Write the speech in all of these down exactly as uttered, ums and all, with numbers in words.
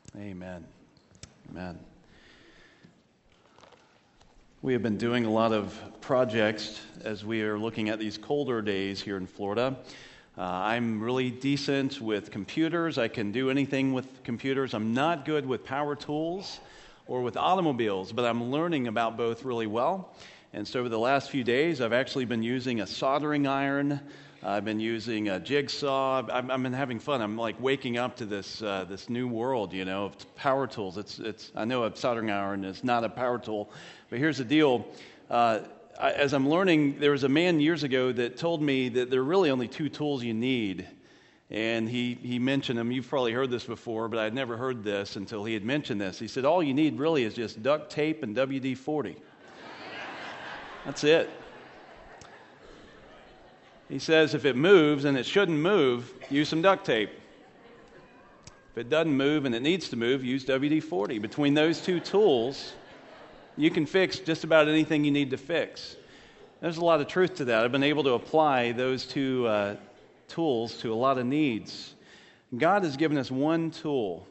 Amen. Amen. We have been doing a lot of projects as we are looking at these colder days here in Florida. Uh, I'm really decent with computers. I can do anything with computers. I'm not good with power tools or with automobiles, but I'm learning about both really well. And so over the last few days, I've actually been using a soldering iron. I've been using a jigsaw. I've, I've been having fun. I'm like waking up to this uh, this new world, you know, of power tools. It's it's. I know a soldering iron is not a power tool, but here's the deal. Uh, I, as I'm learning, there was a man years ago that told me that there are really only two tools you need, and he he mentioned them. You've probably heard this before, but I'd never heard this until he had mentioned this. He said all you need really is just duct tape and W D forty. That's it. He says if it moves and it shouldn't move, use some duct tape. If it doesn't move and it needs to move, use W D forty. Between those two tools, you can fix just about anything you need to fix. There's a lot of truth to that. I've been able to apply those two uh, tools to a lot of needs. God has given us one tool,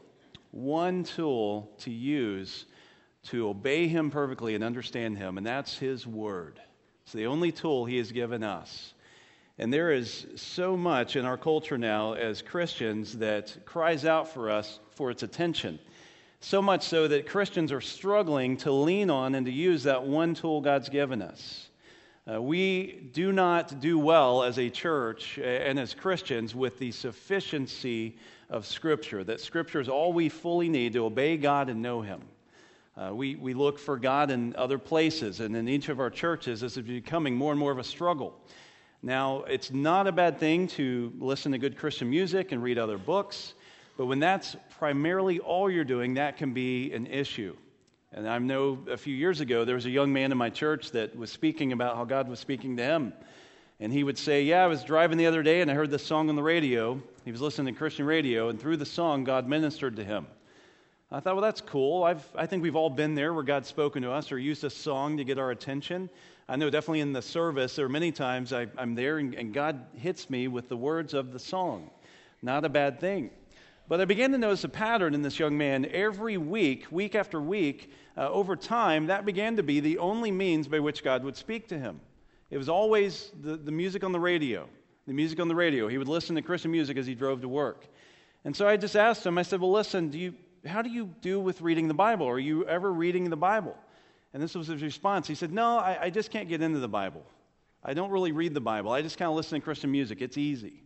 one tool to use to obey Him perfectly and understand Him, and that's His Word. It's the only tool He has given us. And there is so much in our culture now as Christians that cries out for us for its attention. So much so that Christians are struggling to lean on and to use that one tool God's given us. Uh, we do not do well as a church and as Christians with the sufficiency of Scripture, that Scripture is all we fully need to obey God and know Him. Uh, we, we look for God in other places, and in each of our churches this is becoming more and more of a struggle. Now, it's not a bad thing to listen to good Christian music and read other books, but when that's primarily all you're doing, that can be an issue. And I know a few years ago, there was a young man in my church that was speaking about how God was speaking to him. And he would say, yeah, I was driving the other day and I heard this song on the radio. He was listening to Christian radio, and through the song, God ministered to him. I thought, well, that's cool. I've, I think we've all been there where God's spoken to us or used a song to get our attention. I know definitely in the service, there are many times I, I'm there and, and God hits me with the words of the song. Not a bad thing. But I began to notice a pattern in this young man. Every week, week after week, uh, over time, that began to be the only means by which God would speak to him. It was always the, the music on the radio. The music on the radio. He would listen to Christian music as he drove to work. And so I just asked him, I said, well, listen, do you, how do you do with reading the Bible? Are you ever reading the Bible? And this was his response. He said, no, I, I just can't get into the Bible. I don't really read the Bible. I just kind of listen to Christian music. It's easy.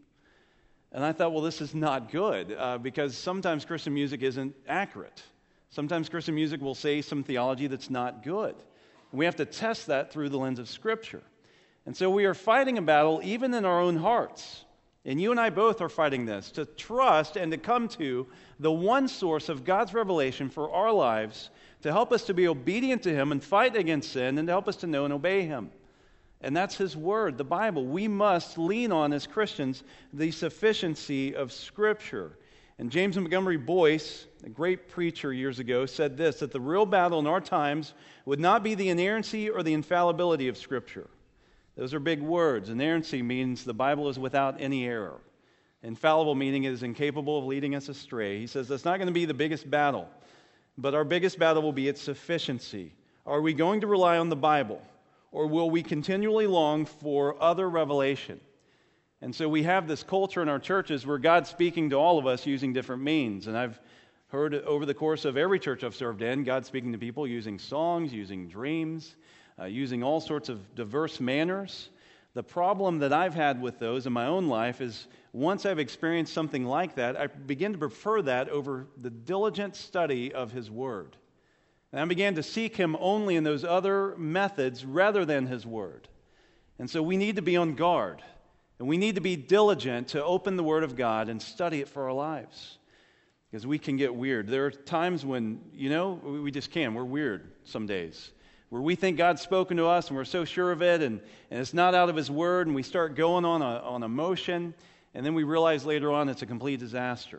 And I thought, well, this is not good uh, because sometimes Christian music isn't accurate. Sometimes Christian music will say some theology that's not good. And we have to test that through the lens of Scripture. And so we are fighting a battle even in our own hearts. And you and I both are fighting this, to trust and to come to the one source of God's revelation for our lives to help us to be obedient to Him and fight against sin and to help us to know and obey Him. And that's His Word, the Bible. We must lean on, as Christians, the sufficiency of Scripture. And James Montgomery Boyce, a great preacher years ago, said this, that the real battle in our times would not be the inerrancy or the infallibility of Scripture. Those are big words. Inerrancy means the Bible is without any error. Infallible meaning it is incapable of leading us astray. He says that's not going to be the biggest battle, but our biggest battle will be its sufficiency. Are we going to rely on the Bible, or will we continually long for other revelation? And so we have this culture in our churches where God's speaking to all of us using different means. And I've heard over the course of every church I've served in, God speaking to people using songs, using dreams, Uh, using all sorts of diverse manners. The problem that I've had with those in my own life is once I've experienced something like that, I begin to prefer that over the diligent study of His Word. And I began to seek Him only in those other methods rather than His Word. And so we need to be on guard. And we need to be diligent to open the Word of God and study it for our lives. Because we can get weird. There are times when, you know, we just can. We're weird some days, where we think God's spoken to us and we're so sure of it and, and it's not out of His Word, and we start going on a, on emotion, and then we realize later on it's a complete disaster.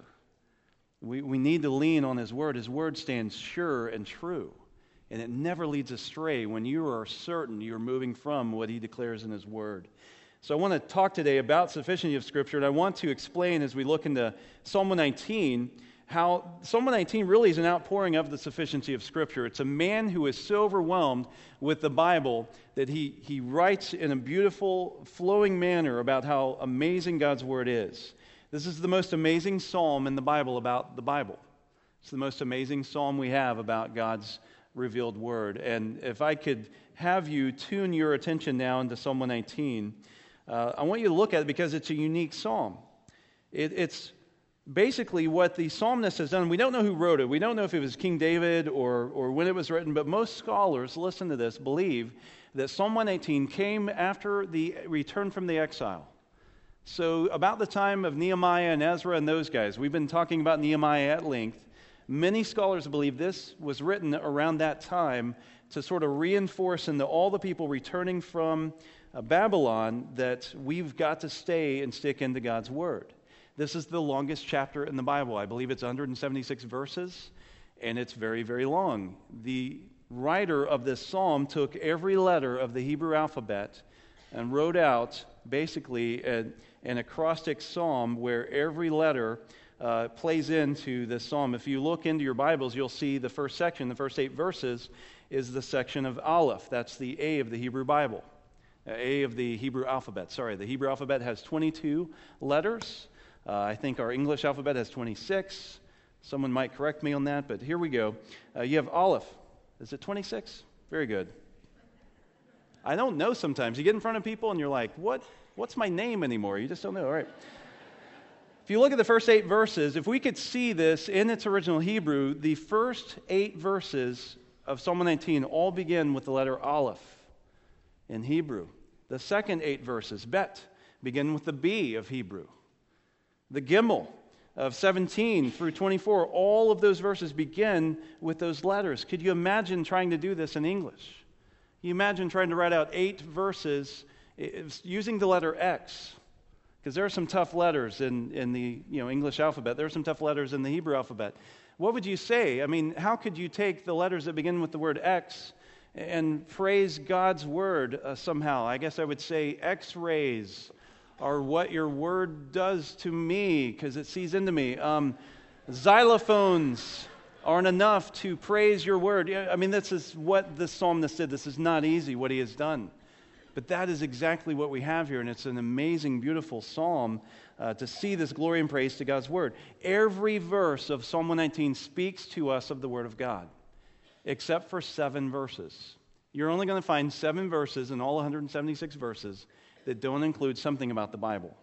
We, we need to lean on His Word. His Word stands sure and true, and it never leads astray when you are certain you're moving from what He declares in His Word. So I want to talk today about sufficiency of Scripture, and I want to explain as we look into Psalm one nineteen how Psalm one nineteen really is an outpouring of the sufficiency of Scripture. It's a man who is so overwhelmed with the Bible that he, he writes in a beautiful, flowing manner about how amazing God's Word is. This is the most amazing psalm in the Bible about the Bible. It's the most amazing psalm we have about God's revealed Word. And if I could have you tune your attention now into Psalm one nineteen, uh, I want you to look at it because it's a unique psalm. It, it's basically what the psalmist has done. We don't know who wrote it. We don't know if it was King David or, or when it was written, but most scholars, listen to this, believe that Psalm one nineteen came after the return from the exile. So about the time of Nehemiah and Ezra and those guys, we've been talking about Nehemiah at length. Many scholars believe this was written around that time to sort of reinforce into all the people returning from uh, Babylon that we've got to stay and stick into God's Word. This is the longest chapter in the Bible. I believe it's one hundred seventy-six verses, and it's very, very long. The writer of this psalm took every letter of the Hebrew alphabet and wrote out basically a, an acrostic psalm where every letter uh, plays into this psalm. If you look into your Bibles, you'll see the first section, the first eight verses, is the section of Aleph. That's the A of the Hebrew Bible. Uh, A of the Hebrew alphabet. Sorry, the Hebrew alphabet has twenty-two letters. Uh, I think our English alphabet has twenty-six. Someone might correct me on that, but here we go. Uh, you have Aleph. Is it twenty-six? Very good. I don't know sometimes. You get in front of people and you're like, what? What's my name anymore? You just don't know. All right. If you look at the first eight verses, if we could see this in its original Hebrew, the first eight verses of Psalm one nineteen all begin with the letter Aleph in Hebrew. The second eight verses, Bet, begin with the B of Hebrew. The Gimel of seventeen through twenty-four, all of those verses begin with those letters. Could you imagine trying to do this in English? Can you imagine trying to write out eight verses using the letter X? Because there are some tough letters in, in the you know English alphabet. There are some tough letters in the Hebrew alphabet. What would you say? I mean, how could you take the letters that begin with the word X and phrase God's Word uh, somehow? I guess I would say X-rays are what your Word does to me because it sees into me. Um, xylophones aren't enough to praise your Word. I mean, this is what the psalmist did. This is not easy, what he has done. But that is exactly what we have here, and it's an amazing, beautiful psalm uh, to see this glory and praise to God's Word. Every verse of Psalm one nineteen speaks to us of the Word of God, except for seven verses. You're only going to find seven verses in all one hundred seventy-six verses that don't include something about the Bible.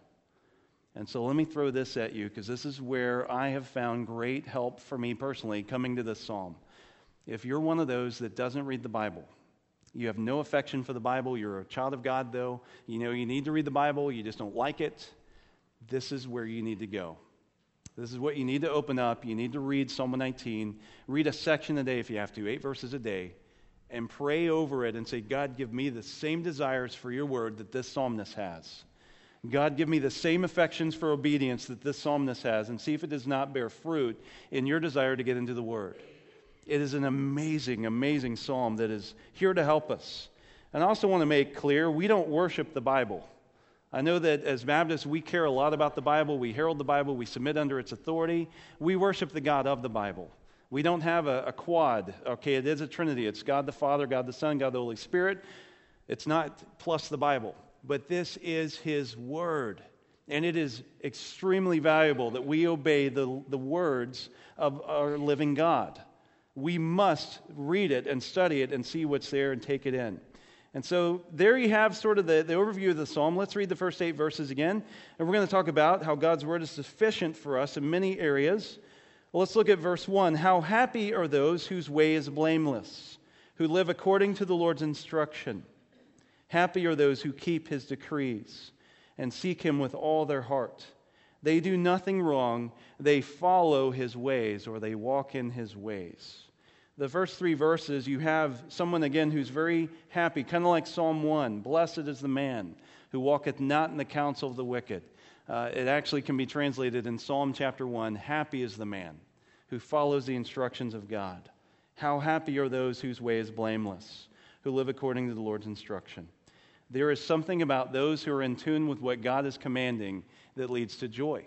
And so let me throw this at you, because this is where I have found great help for me personally coming to this psalm. If you're one of those that doesn't read the Bible, you have no affection for the Bible, you're a child of God though, you know you need to read the Bible, you just don't like it, this is where you need to go. This is what you need to open up. You need to read Psalm one nineteen. Read a section a day if you have to, eight verses a day, and pray over it and say, God, give me the same desires for your Word that this psalmist has. God, give me the same affections for obedience that this psalmist has, and see if it does not bear fruit in your desire to get into the Word. It is an amazing, amazing psalm that is here to help us. And I also want to make clear, we don't worship the Bible. I know that as Baptists, we care a lot about the Bible. We herald the Bible. We submit under its authority. We worship the God of the Bible. We don't have a, a quad. Okay, it is a Trinity. It's God the Father, God the Son, God the Holy Spirit. It's not plus the Bible. But this is His Word. And it is extremely valuable that we obey the, the words of our living God. We must read it and study it and see what's there and take it in. And so there you have sort of the, the overview of the psalm. Let's read the first eight verses again. And we're going to talk about how God's Word is sufficient for us in many areas. Well, let's look at verse one. How happy are those whose way is blameless, who live according to the Lord's instruction. Happy are those who keep His decrees and seek Him with all their heart. They do nothing wrong. They follow His ways, or they walk in His ways. The first three verses, you have someone again who's very happy, kind of like Psalm one. Blessed is the man who walketh not in the counsel of the wicked. Uh, it actually can be translated in Psalm chapter one, happy is the man who follows the instructions of God. How happy are those whose way is blameless, who live according to the Lord's instruction. There is something about those who are in tune with what God is commanding that leads to joy.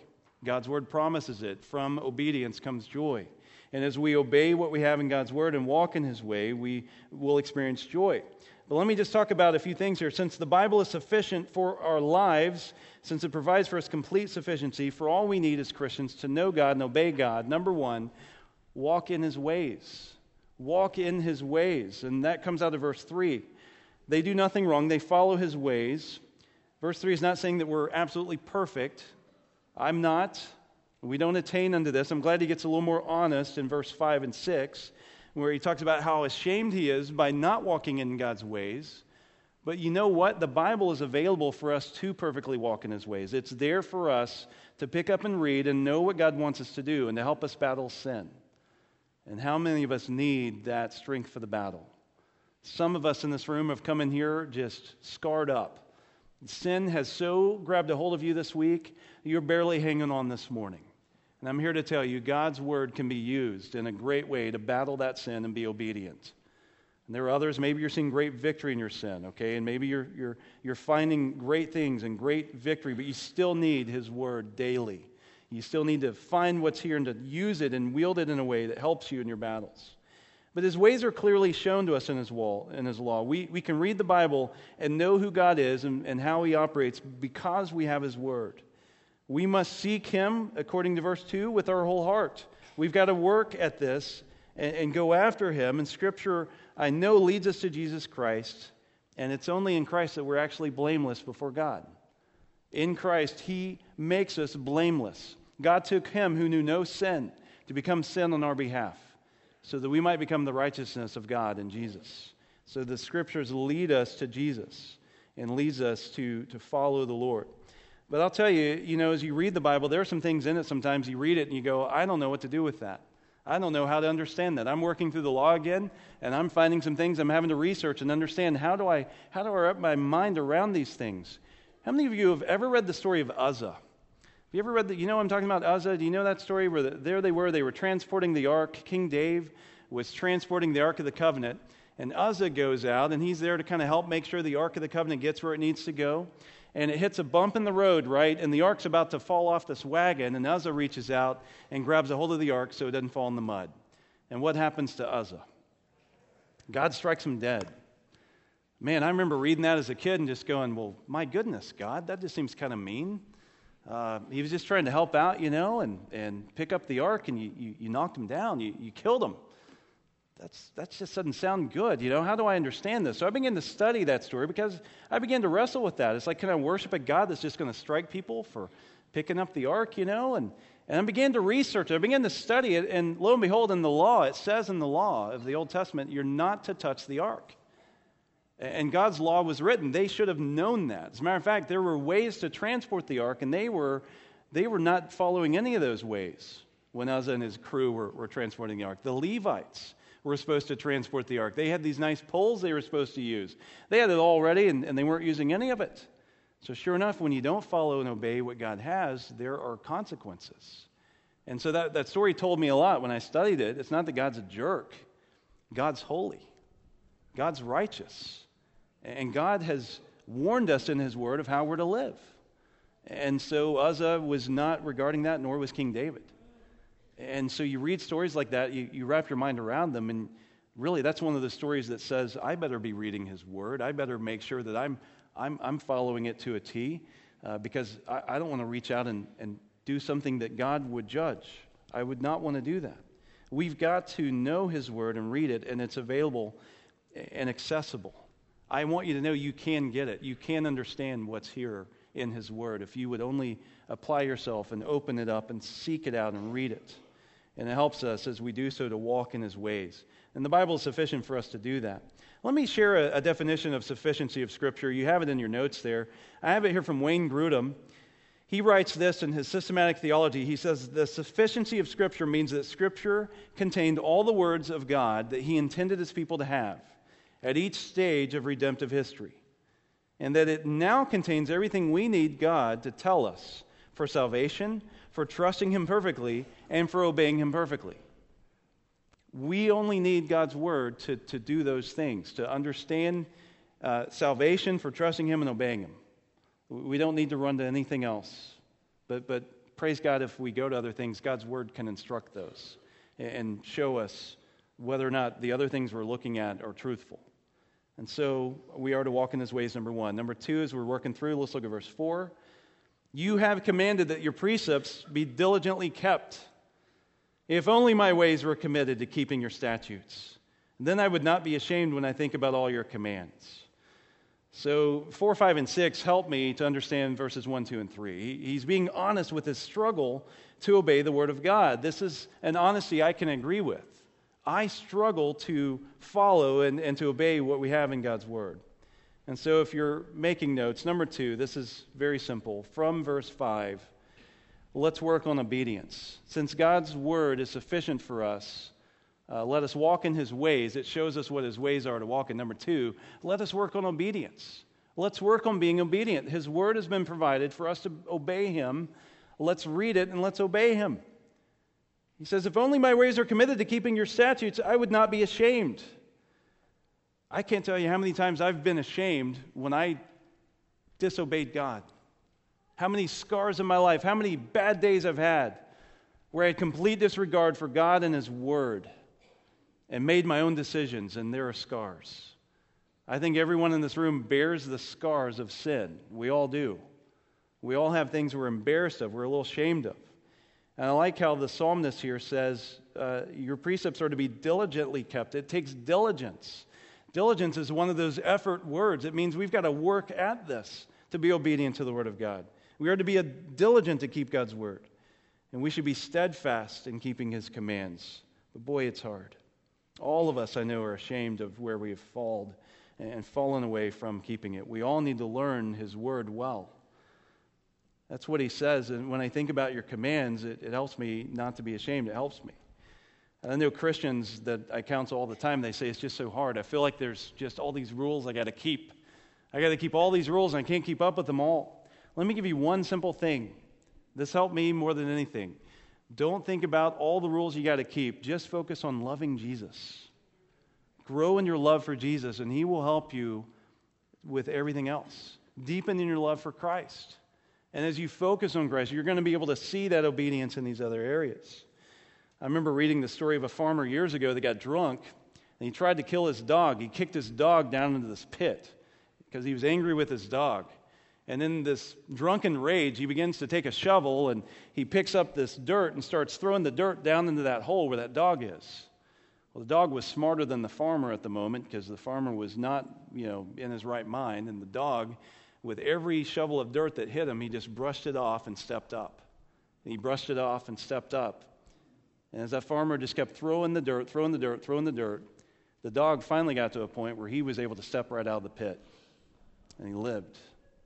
God's word promises it. From obedience comes joy. And as we obey what we have in God's word and walk in his way, we will experience joy. But let me just talk about a few things here. Since the Bible is sufficient for our lives, since it provides for us complete sufficiency for all we need as Christians to know God and obey God, number one, walk in his ways. Walk in his ways. And that comes out of verse three. They do nothing wrong. They follow his ways. Verse three is not saying that we're absolutely perfect. I'm not. We don't attain unto this. I'm glad he gets a little more honest in verse five and six, where he talks about how ashamed he is by not walking in God's ways. But you know what? The Bible is available for us to perfectly walk in his ways. It's there for us to pick up and read and know what God wants us to do and to help us battle sin. And how many of us need that strength for the battle? Some of us in this room have come in here just scarred up. Sin has so grabbed a hold of you this week, you're barely hanging on this morning. And I'm here to tell you, God's word can be used in a great way to battle that sin and be obedient. And there are others, maybe you're seeing great victory in your sin, okay? And maybe you're, you're, you're finding great things and great victory, but you still need his word daily. You still need to find what's here and to use it and wield it in a way that helps you in your battles. But his ways are clearly shown to us in his, wall, in his law. We, we can read the Bible and know who God is and, and how he operates because we have his word. We must seek him, according to verse two, with our whole heart. We've got to work at this and, and go after him. And Scripture, I know, leads us to Jesus Christ. And it's only in Christ that we're actually blameless before God. In Christ, he makes us blameless. God took him who knew no sin to become sin on our behalf, so that we might become the righteousness of God in Jesus. So the Scriptures lead us to Jesus and leads us to, to follow the Lord. But I'll tell you, you know, as you read the Bible, there are some things in it sometimes you read it and you go, I don't know what to do with that. I don't know how to understand that. I'm working through the law again, and I'm finding some things I'm having to research and understand. How do I, how do I wrap my mind around these things? How many of you have ever read the story of Uzzah? Have you ever read that? You know I'm talking about Uzzah? Do you know that story where the, there they were, they were transporting the ark. King Dave was transporting the Ark of the Covenant, and Uzzah goes out, and he's there to kind of help make sure the Ark of the Covenant gets where it needs to go. And it hits a bump in the road, right? And the ark's about to fall off this wagon, and Uzzah reaches out and grabs a hold of the ark so it doesn't fall in the mud. And what happens to Uzzah? God strikes him dead. Man, I remember reading that as a kid and just going, well, my goodness, God, that just seems kind of mean. Uh, he was just trying to help out, you know, and, and pick up the ark, and you, you, you knocked him down. You, you killed him. That's that just doesn't sound good, you know. How do I understand this? So I began to study that story because I began to wrestle with that. It's like, can I worship a God that's just going to strike people for picking up the ark, you know? And, and I began to research it. I began to study it, and lo and behold, in the law, it says in the law of the Old Testament, you're not to touch the ark. And God's law was written. They should have known that. As a matter of fact, there were ways to transport the ark, and they were they were not following any of those ways when Uzzah and his crew were, were transporting the ark. The Levites were supposed to transport the ark. They had these nice poles they were supposed to use. They had it all ready, and, and they weren't using any of it. So sure enough, when you don't follow and obey what God has, there are consequences. And so that, that story told me a lot when I studied it. It's not that God's a jerk. God's holy. God's righteous. And God has warned us in his word of how we're to live. And so Uzzah was not regarding that, nor was King David. And so you read stories like that, you, you wrap your mind around them, and really that's one of the stories that says, I better be reading his word. I better make sure that I'm I'm, I'm following it to a T, uh, because I, I don't want to reach out and, and do something that God would judge. I would not want to do that. We've got to know his word and read it, and it's available and accessible. I want you to know you can get it. You can understand what's here in his word if you would only apply yourself and open it up and seek it out and read it. And it helps us as we do so to walk in his ways. And the Bible is sufficient for us to do that. Let me share a, a definition of sufficiency of Scripture. You have it in your notes there. I have it here from Wayne Grudem. He writes this in his systematic theology. He says, the sufficiency of Scripture means that Scripture contained all the words of God that he intended his people to have at each stage of redemptive history, and that it now contains everything we need God to tell us for salvation, for trusting him perfectly, and for obeying him perfectly. We only need God's word to, to do those things, to understand uh, salvation, for trusting him and obeying him. We don't need to run to anything else. But, but praise God if we go to other things, God's Word can instruct those and show us whether or not the other things we're looking at are truthful. And so we are to walk in His ways, number one. Number two, as we're working through, let's look at verse four. You have commanded that your precepts be diligently kept. If only my ways were committed to keeping your statutes, then I would not be ashamed when I think about all your commands. So four, five, and six help me to understand verses one, two, and three. He's being honest with his struggle to obey the Word of God. This is an honesty I can agree with. I struggle to follow and, and to obey what we have in God's Word. And so if you're making notes, number two, this is very simple. From verse five, let's work on obedience. Since God's Word is sufficient for us, uh, let us walk in His ways. It shows us what His ways are to walk in. Number two, let us work on obedience. Let's work on being obedient. His Word has been provided for us to obey Him. Let's read it and let's obey Him. He says, if only my ways are committed to keeping your statutes, I would not be ashamed. I can't tell you how many times I've been ashamed when I disobeyed God. How many scars in my life, how many bad days I've had where I had complete disregard for God and His Word and made my own decisions, and there are scars. I think everyone in this room bears the scars of sin. We all do. We all have things we're embarrassed of, we're a little ashamed of. And I like how the psalmist here says, uh, your precepts are to be diligently kept. It takes diligence. Diligence is one of those effort words. It means we've got to work at this to be obedient to the Word of God. We are to be a diligent to keep God's Word. And we should be steadfast in keeping His commands. But boy, it's hard. All of us, I know, are ashamed of where we have fallen and fallen away from keeping it. We all need to learn His Word well. That's what He says. And when I think about your commands, it, it helps me not to be ashamed. It helps me. And I know Christians that I counsel all the time, they say it's just so hard. I feel like there's just all these rules I got to keep. I got to keep all these rules and I can't keep up with them all. Let me give you one simple thing. This helped me more than anything. Don't think about all the rules you got to keep. Just focus on loving Jesus. Grow in your love for Jesus, and He will help you with everything else. Deepen in your love for Christ. And as you focus on Christ, you're going to be able to see that obedience in these other areas. I remember reading the story of a farmer years ago that got drunk, and he tried to kill his dog. He kicked his dog down into this pit because he was angry with his dog. And in this drunken rage, he begins to take a shovel, and he picks up this dirt and starts throwing the dirt down into that hole where that dog is. Well, the dog was smarter than the farmer at the moment because the farmer was not, you know, in his right mind. And the dog, with every shovel of dirt that hit him, he just brushed it off and stepped up. And he brushed it off and stepped up. And as that farmer just kept throwing the dirt, throwing the dirt, throwing the dirt, the dog finally got to a point where he was able to step right out of the pit. And he lived.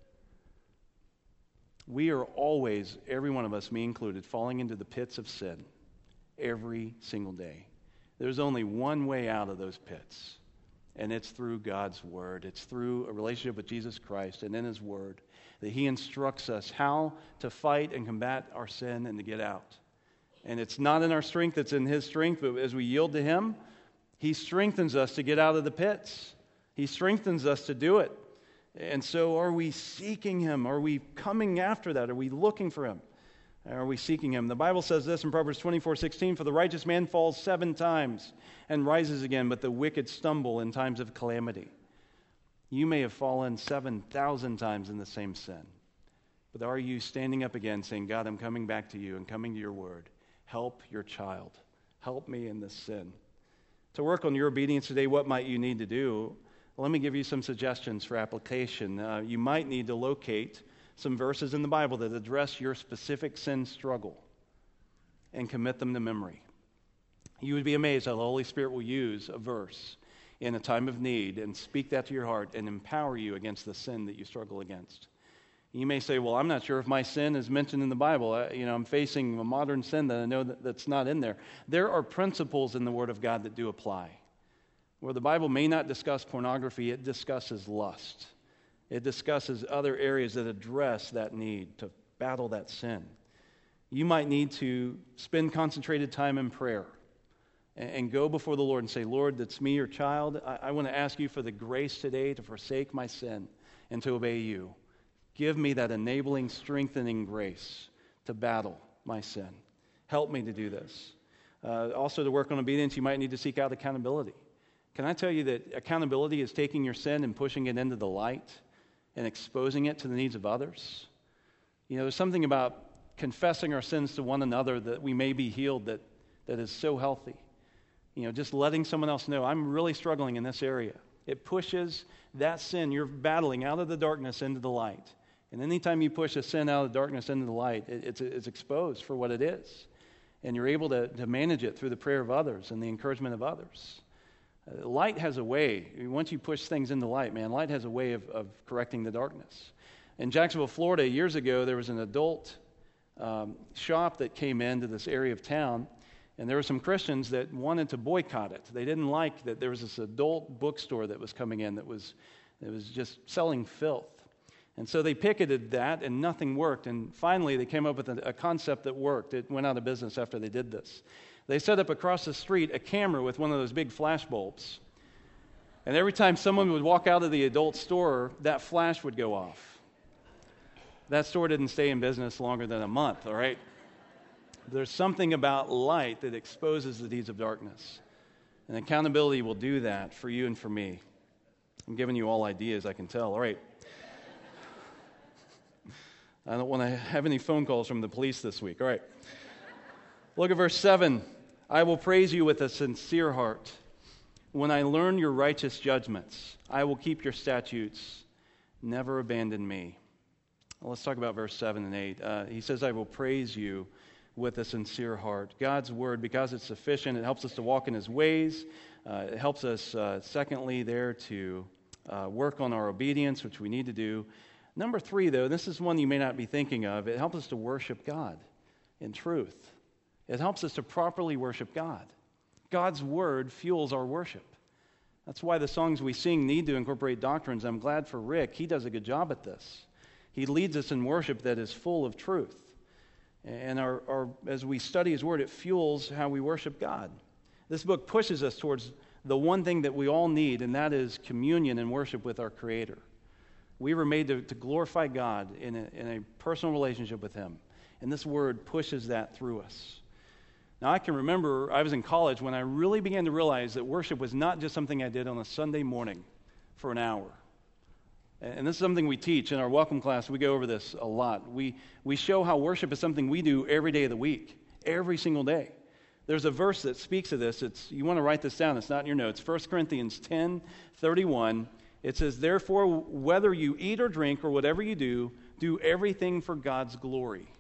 We are always, every one of us, me included, falling into the pits of sin every single day. There's only one way out of those pits, and it's through God's Word. It's through a relationship with Jesus Christ and in His Word that He instructs us how to fight and combat our sin and to get out. And it's not in our strength, it's in His strength, but as we yield to Him, He strengthens us to get out of the pits. He strengthens us to do it. And so are we seeking Him? Are we coming after that? Are we looking for Him? Are we seeking Him? The Bible says this in Proverbs twenty-four sixteen, for the righteous man falls seven times and rises again, but the wicked stumble in times of calamity. You may have fallen seven thousand times in the same sin. But are you standing up again saying, God, I'm coming back to You and coming to Your Word. Help Your child. Help me in this sin. To work on your obedience today, what might you need to do? Well, let me give you some suggestions for application. Uh, you might need to locate some verses in the Bible that address your specific sin struggle and commit them to memory. You would be amazed how the Holy Spirit will use a verse in a time of need and speak that to your heart and empower you against the sin that you struggle against. You may say, well, I'm not sure if my sin is mentioned in the Bible. I, you know, I'm facing a modern sin that I know that, that's not in there. There are principles in the Word of God that do apply. Where the Bible may not discuss pornography, it discusses lust. It discusses other areas that address that need to battle that sin. You might need to spend concentrated time in prayer and, and go before the Lord and say, Lord, that's me, Your child. I, I want to ask You for the grace today to forsake my sin and to obey You. Give me that enabling, strengthening grace to battle my sin. Help me to do this. Uh, also, to work on obedience, you might need to seek out accountability. Can I tell you that accountability is taking your sin and pushing it into the light and exposing it to the needs of others? You know, there's something about confessing our sins to one another that we may be healed that, that is so healthy. You know, just letting someone else know, I'm really struggling in this area. It pushes that sin you're battling out of the darkness into the light. And anytime you push a sin out of the darkness into the light, it, it's, it's exposed for what it is. And you're able to, to manage it through the prayer of others and the encouragement of others. Uh, light has a way. Once you push things into light, man, light has a way of, of correcting the darkness. In Jacksonville, Florida, years ago, there was an adult um, shop that came into this area of town, and there were some Christians that wanted to boycott it. They didn't like that there was this adult bookstore that was coming in that was, that was just selling filth. And so they picketed that, and nothing worked. And finally, they came up with a, a concept that worked. It went out of business after they did this. They set up across the street a camera with one of those big flash bulbs. And every time someone would walk out of the adult store, that flash would go off. That store didn't stay in business longer than a month, all right? There's something about light that exposes the deeds of darkness. And accountability will do that for you and for me. I'm giving you all ideas, I can tell. All right. I don't want to have any phone calls from the police this week. All right. Look at verse seven. I will praise you with a sincere heart. When I learn your righteous judgments, I will keep your statutes. Never abandon me. Well, let's talk about verse seven and eight. Uh, he says, I will praise you with a sincere heart. God's word, because it's sufficient, it helps us to walk in his ways. Uh, it helps us, uh, secondly, there to uh, work on our obedience, which we need to do. Number three, though, this is one you may not be thinking of. It helps us to worship God in truth. It helps us to properly worship God. God's word fuels our worship. That's why the songs we sing need to incorporate doctrines. I'm glad for Rick. He does a good job at this. He leads us in worship that is full of truth. And our, our, as we study his word, it fuels how we worship God. This book pushes us towards the one thing that we all need, and that is communion and worship with our Creator. We were made to, to glorify God in a, in a personal relationship with him. And this word pushes that through us. Now, I can remember I was in college when I really began to realize that worship was not just something I did on a Sunday morning for an hour. And this is something we teach in our welcome class. We go over this a lot. We, we show how worship is something we do every day of the week, every single day. There's a verse that speaks of this. It's, you want to write this down. It's not in your notes. First Corinthians ten thirty-one. It says, therefore, whether you eat or drink or whatever you do, do everything for God's glory.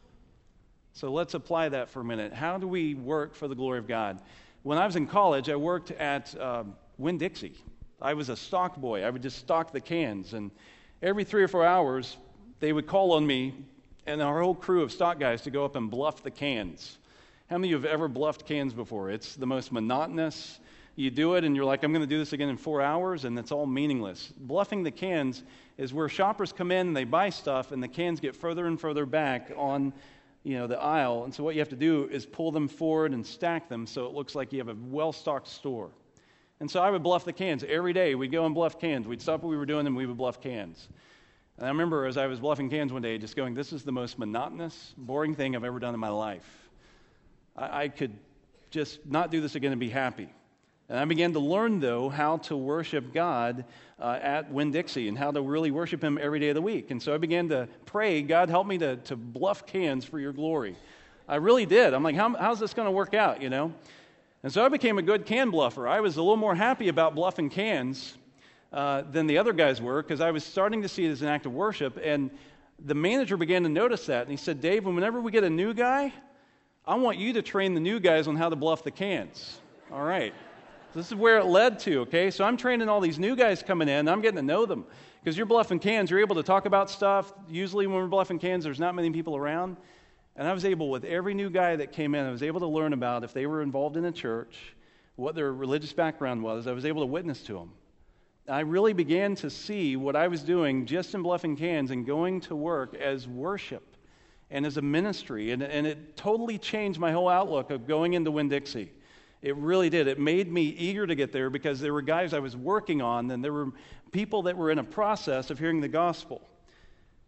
So let's apply that for a minute. How do we work for the glory of God? When I was in college, I worked at um, Winn-Dixie. I was a stock boy. I would just stock the cans. And every three or four hours, they would call on me and our whole crew of stock guys to go up and bluff the cans. How many of you have ever bluffed cans before? It's the most monotonous. You do it and you're like, I'm going to do this again in four hours, and it's all meaningless. Bluffing the cans is where shoppers come in and they buy stuff, and the cans get further and further back on, you know, the aisle. And so what you have to do is pull them forward and stack them so it looks like you have a well-stocked store. And so I would bluff the cans every day. We'd go and bluff cans. We'd stop what we were doing and we would bluff cans. And I remember as I was bluffing cans one day just going, this is the most monotonous, boring thing I've ever done in my life. I, I could just not do this again and be happy. And I began to learn, though, how to worship God uh, at Winn-Dixie and how to really worship him every day of the week. And so I began to pray, God, help me to, to bluff cans for your glory. I really did. I'm like, how, how's this going to work out, you know? And so I became a good can bluffer. I was a little more happy about bluffing cans uh, than the other guys were because I was starting to see it as an act of worship. And the manager began to notice that. And he said, Dave, whenever we get a new guy, I want you to train the new guys on how to bluff the cans. All right. This is where it led to, okay? So I'm training all these new guys coming in. I'm getting to know them. Because you're bluffing cans, you're able to talk about stuff. Usually when we're bluffing cans, there's not many people around. And I was able, with every new guy that came in, I was able to learn about if they were involved in a church, what their religious background was. I was able to witness to them. I really began to see what I was doing just in bluffing cans and going to work as worship and as a ministry. And, and it totally changed my whole outlook of going into Winn-Dixie. It really did. It made me eager to get there because there were guys I was working on, and there were people that were in a process of hearing the gospel.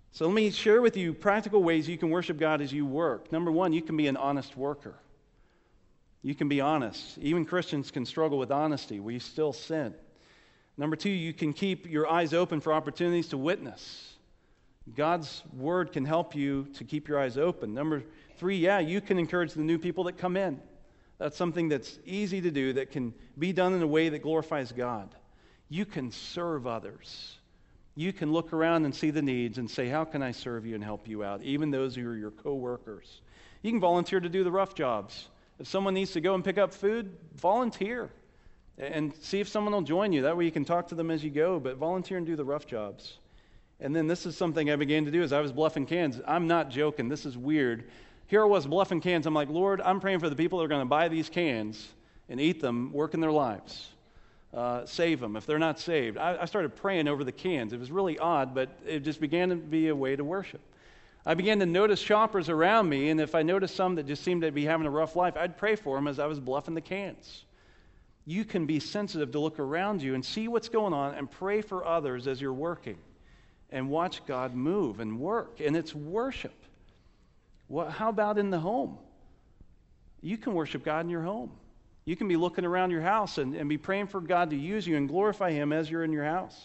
So let me share with you practical ways you can worship God as you work. Number one, you can be an honest worker. You can be honest. Even Christians can struggle with honesty. We still sin. Number two, you can keep your eyes open for opportunities to witness. God's word can help you to keep your eyes open. Number three, yeah, you can encourage the new people that come in. That's something that's easy to do, that can be done in a way that glorifies God. You can serve others. You can look around and see the needs and say, how can I serve you and help you out? Even those who are your co-workers. You can volunteer to do the rough jobs. If someone needs to go and pick up food, volunteer. And see if someone will join you. That way you can talk to them as you go, but volunteer and do the rough jobs. And then this is something I began to do as I was bluffing cans. I'm not joking. This is weird. Here I was bluffing cans. I'm like, Lord, I'm praying for the people that are going to buy these cans and eat them, work in their lives. Uh, save them if they're not saved. I, I started praying over the cans. It was really odd, but it just began to be a way to worship. I began to notice shoppers around me, and if I noticed some that just seemed to be having a rough life, I'd pray for them as I was bluffing the cans. You can be sensitive to look around you and see what's going on and pray for others as you're working and watch God move and work. And it's worship. Well, how about in the home? You can worship God in your home. You can be looking around your house and, and be praying for God to use you and glorify Him as you're in your house.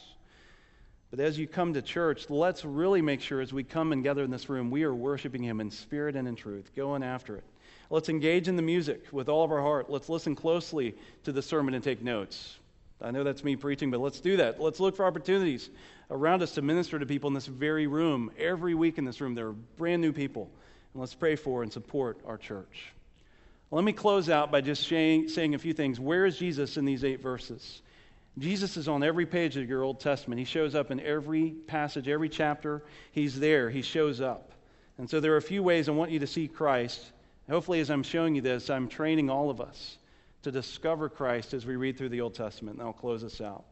But as you come to church, let's really make sure as we come and gather in this room, we are worshiping Him in spirit and in truth, going after it. Let's engage in the music with all of our heart. Let's listen closely to the sermon and take notes. I know that's me preaching, but let's do that. Let's look for opportunities around us to minister to people in this very room. Every week in this room, there are brand new people. And let's pray for and support our church. Let me close out by just saying, saying a few things. Where is Jesus in these eight verses? Jesus is on every page of your Old Testament. He shows up in every passage, every chapter. He's there. He shows up. And so there are a few ways I want you to see Christ. Hopefully, as I'm showing you this, I'm training all of us to discover Christ as we read through the Old Testament. And I'll close this out.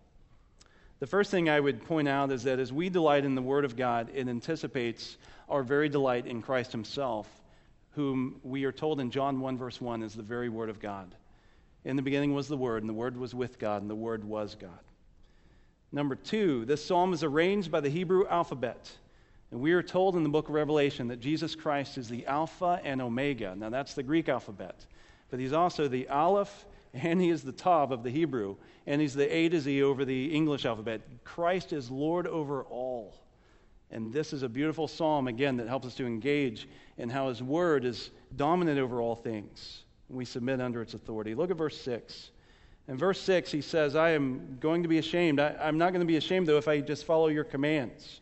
The first thing I would point out is that as we delight in the Word of God, it anticipates our very delight in Christ Himself, whom we are told in John one, verse one, is the very Word of God. In the beginning was the Word, and the Word was with God, and the Word was God. Number two, this psalm is arranged by the Hebrew alphabet. And we are told in the book of Revelation that Jesus Christ is the Alpha and Omega. Now that's the Greek alphabet. But He's also the Aleph, and He is the Tav of the Hebrew. And He's the A to Z over the English alphabet. Christ is Lord over all. And this is a beautiful psalm, again, that helps us to engage in how His Word is dominant over all things. We submit under its authority. Look at verse six. In verse six, He says, I am going to be ashamed. I, I'm not going to be ashamed, though, if I just follow your commands.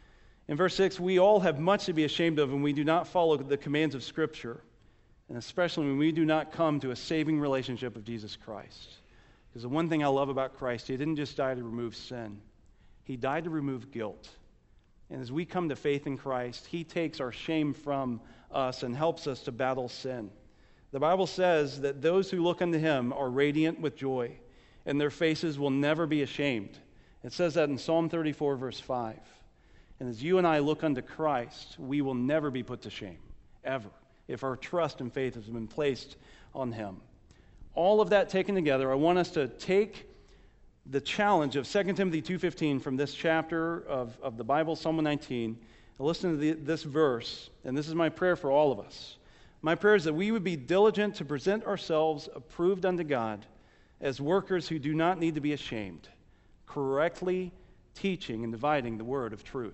In verse six, we all have much to be ashamed of when we do not follow the commands of Scripture, and especially when we do not come to a saving relationship with Jesus Christ. Because the one thing I love about Christ, He didn't just die to remove sin. He died to remove guilt. And as we come to faith in Christ, He takes our shame from us and helps us to battle sin. The Bible says that those who look unto Him are radiant with joy, and their faces will never be ashamed. It says that in Psalm thirty-four, verse five. And as you and I look unto Christ, we will never be put to shame, ever, if our trust and faith has been placed on Him. All of that taken together, I want us to take the challenge of Second Timothy two fifteen from this chapter of, of the Bible, Psalm one nineteen, and listen to the, this verse, and this is my prayer for all of us. My prayer is that we would be diligent to present ourselves approved unto God as workers who do not need to be ashamed, correctly teaching and dividing the word of truth.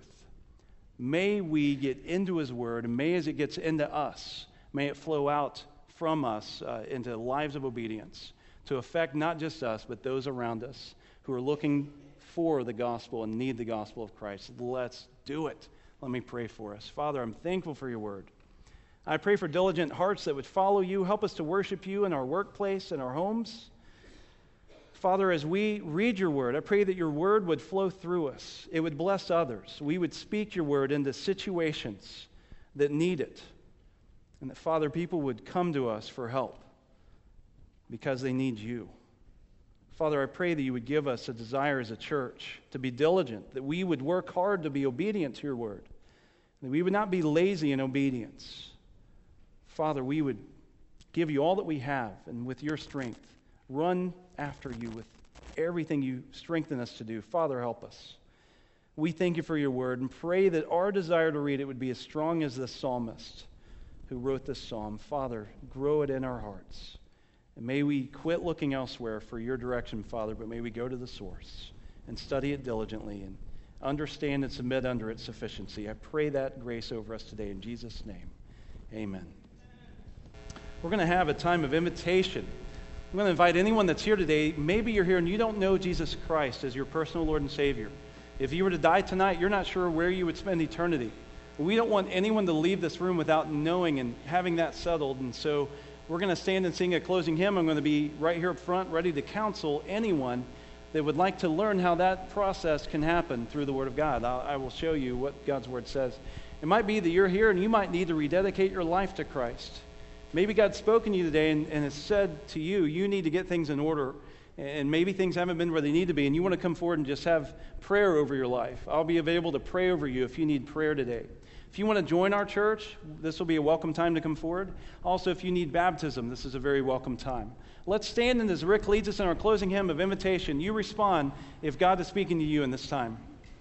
May we get into His Word, and may as it gets into us, may it flow out from us uh, into lives of obedience to affect not just us, but those around us who are looking for the gospel and need the gospel of Christ. Let's do it. Let me pray for us. Father, I'm thankful for your word. I pray for diligent hearts that would follow you. Help us to worship you in our workplace, in our homes. Father, as we read your word, I pray that your word would flow through us. It would bless others. We would speak your word into situations that need it. And that, Father, people would come to us for help because they need you. Father, I pray that you would give us a desire as a church to be diligent, that we would work hard to be obedient to your word, that we would not be lazy in obedience. Father, we would give you all that we have, and with your strength, run after you with everything you strengthen us to do. Father, help us. We thank you for your word and pray that our desire to read it would be as strong as the psalmist who wrote this psalm. Father, grow it in our hearts. And may we quit looking elsewhere for your direction, Father, but may we go to the source and study it diligently and understand and submit under its sufficiency. I pray that grace over us today in Jesus' name. Amen. We're going to have a time of invitation. I'm going to invite anyone that's here today. Maybe you're here and you don't know Jesus Christ as your personal Lord and Savior. If you were to die tonight, you're not sure where you would spend eternity. We don't want anyone to leave this room without knowing and having that settled. And so we're going to stand and sing a closing hymn. I'm going to be right here up front, ready to counsel anyone that would like to learn how that process can happen through the Word of God. I'll, I will show you what God's Word says. It might be that you're here and you might need to rededicate your life to Christ. Maybe God's spoken to you today and, and has said to you, you need to get things in order. And maybe things haven't been where they need to be, and you want to come forward and just have prayer over your life. I'll be available to pray over you if you need prayer today. If you want to join our church, this will be a welcome time to come forward. Also, if you need baptism, this is a very welcome time. Let's stand, and as Rick leads us in our closing hymn of invitation, you respond if God is speaking to you in this time.